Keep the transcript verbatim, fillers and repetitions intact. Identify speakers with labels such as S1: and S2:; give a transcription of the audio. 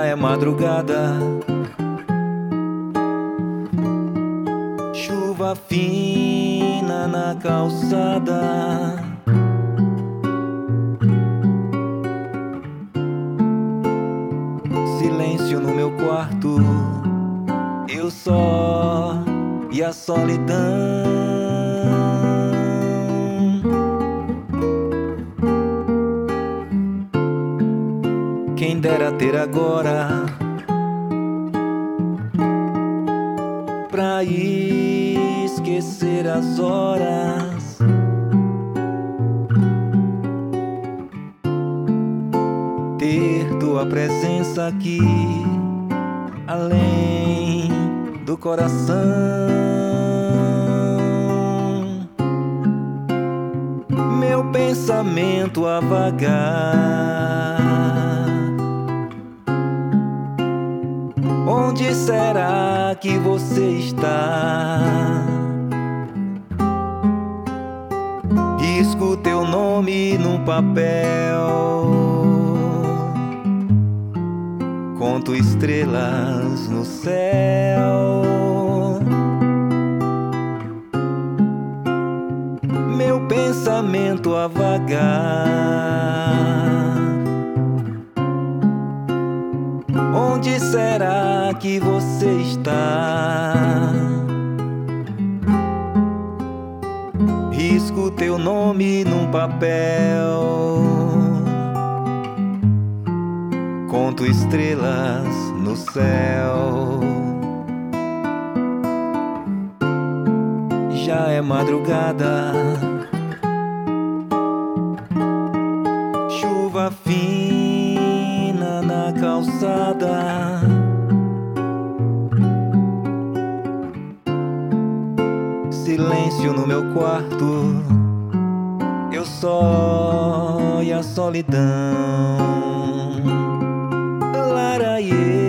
S1: é madrugada, chuva fina na calçada. Silêncio no meu quarto, eu só e a solidão. Quem dera ter agora pra esquecer as horas, ter tua presença aqui, além do coração. Meu pensamento a vagar, onde será que você está? Risco teu nome num papel, conto estrelas no céu. Meu pensamento a vagar, onde será que você está? Risco teu nome num papel, conto estrelas no céu. Já é madrugada, chuva fina na calçada. Silêncio no meu quarto, eu só e a solidão. Laraiê.